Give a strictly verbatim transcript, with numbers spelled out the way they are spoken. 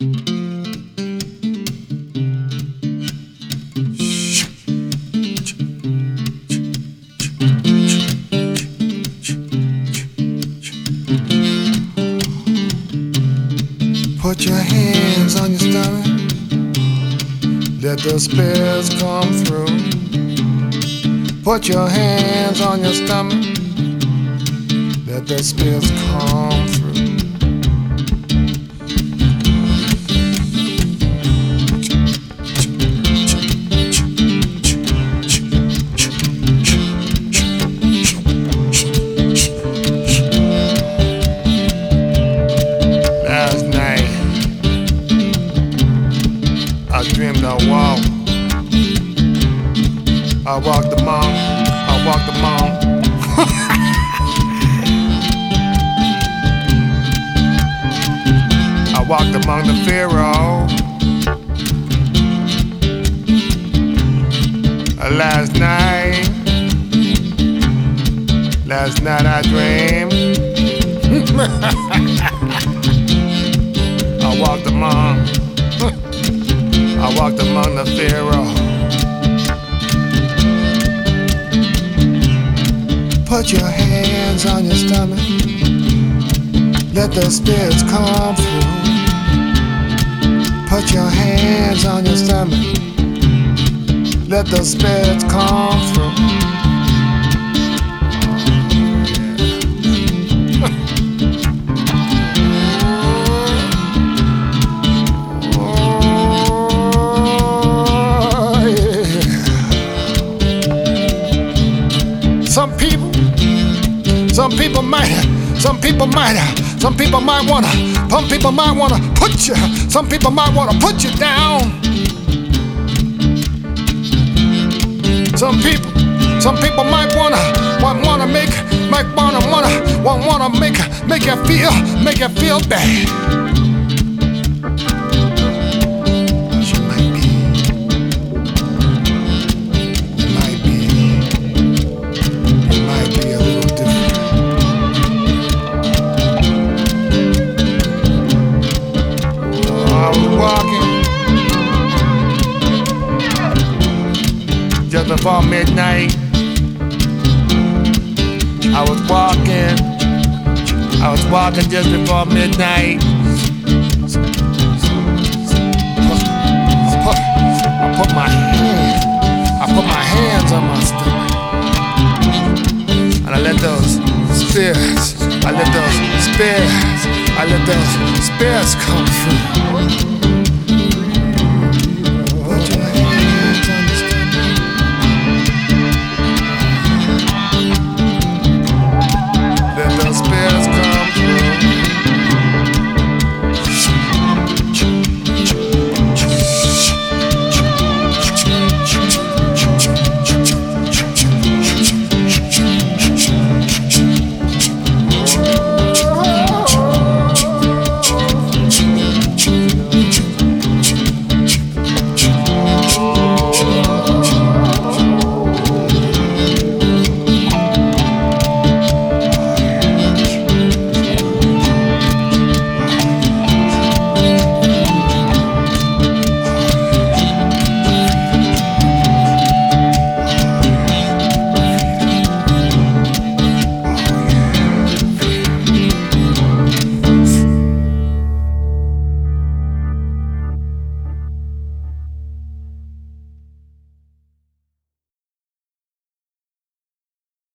Put your hands on your stomach, let the spirits come through. Put your hands on your stomach, let the spirits come through. Last night I dreamed I walked. I walked among, I walked among. I walked among the Pharaoh. Last night, last night I dreamed. I walked among, I walked among the Pharaoh. Put your hands on your stomach, let the spirits come through. Put your hands on your stomach, let the spirits come through. Oh, yeah. Some people Some people might, some people might, some people might wanna, some people might wanna put you, some people might wanna put you down. Some people, some people might wanna, might wanna make, might wanna, wanna, wanna, wanna make, make you feel, make you feel bad. Just before midnight, I was walking, I was walking just before midnight. I put, I put my hand, I put my hands on my stomach, and I let those spirits, I let those spirits, I let those spirits come